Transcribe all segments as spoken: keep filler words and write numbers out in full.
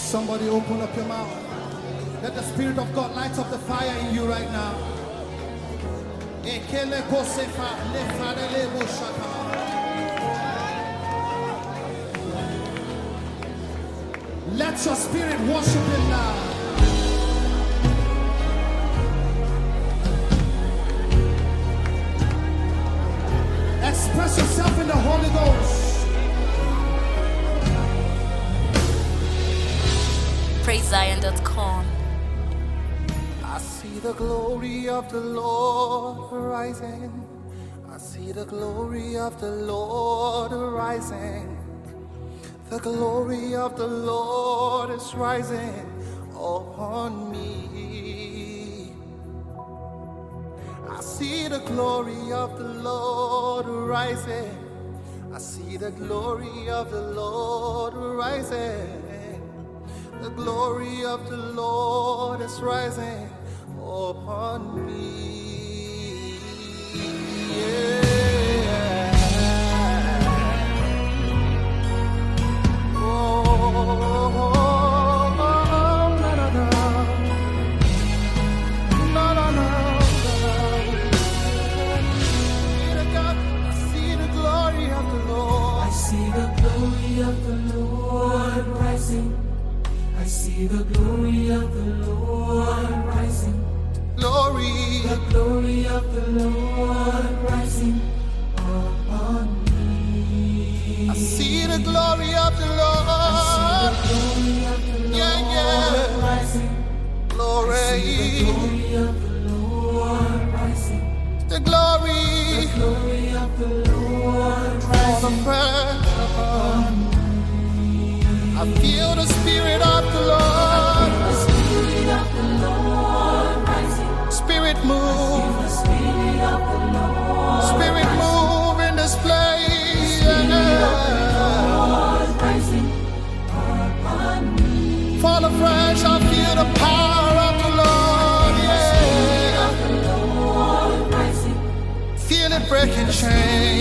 Somebody open up your mouth. Let the Spirit of God light up the fire in you right now. Let your spirit worship Him now. Express yourself in the Holy Ghost. praise zion dot com. I see the glory of the Lord rising. I see the glory of the Lord rising. The glory of the Lord is rising upon me. I see the glory of the Lord rising. I see the glory of the Lord rising. The glory of the Lord is rising upon me. Yeah. The glory of the Lord rising. Glory. The glory of the Lord rising upon me. I see the glory of the Lord. I see the glory of the Lord yeah, yeah. rising. Glory. I see the glory of the Lord rising. The glory. The glory of the Lord rising upon me. I feel the Spirit of the Lord. The Spirit of the Lord rising. Spirit move. The Spirit of the Lord Spirit rising. move in this place. The Spirit of the Lord rising upon me. Fall afresh, I feel the power of the Lord. Yeah. The Spirit of the Lord rising. Feel it breaking chains.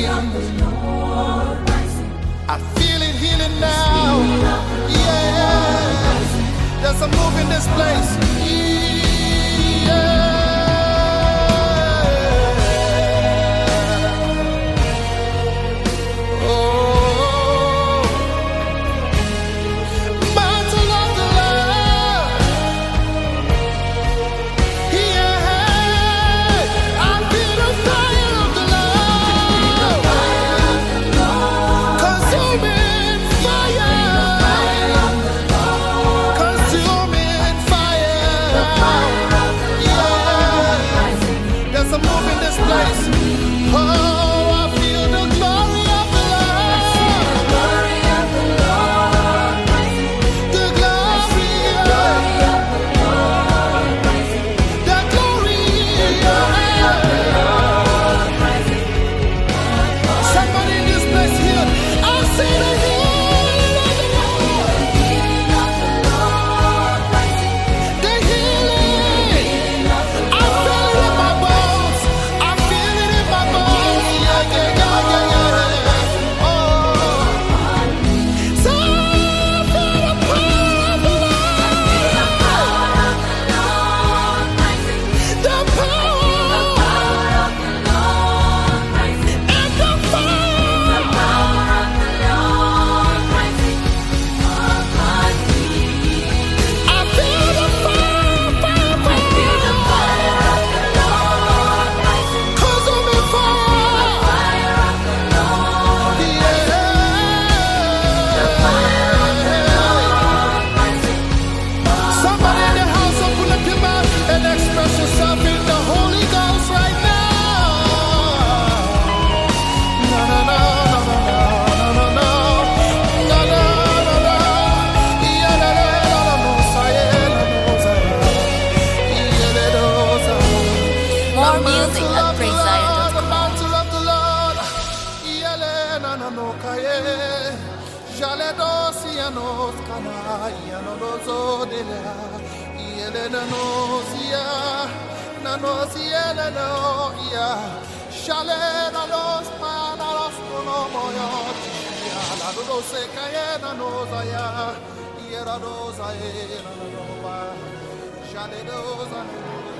I feel it healing now. Yeah. There's a move in this place. Yeah. Oh. Mantle of the Lord. Yeah. I feel the fire of the Lord. Consuming fire. Consuming fire. Yeah. There's a move in this place. Oh, I feel the glory of the Lord. The glory. The glory. Somebody in this place here. I see the healing of the Lord. The healing. I feel it in my bones. I feel it in my bones. Yeah, yeah, yeah, yeah, yeah. Oh. So I feel the power of the Lord. The power and the fire. I feel the fire, fire, fire. Consuming fire. Yeah. Somebody in the house, open up your mouth and express yourself in the Holy Ghost right now. No, no, no, no, no, no, no, no, no, no, no. Yeah, la, la, la, la, mosa, yeah, la, mosa. Yeah, la, mosa. More The music mantle at of the praise zion Lord, dot the com. mantle of the Lord. Yeah, la, na, na, no, ka, yeah. Jale dosi ya nos kana ya no dozo de la yele na nosia na nosia na no ya shale na los pa na los no moyo ya la do se kaye na no ya Yeradosa, Yeradosa, Shaledosa,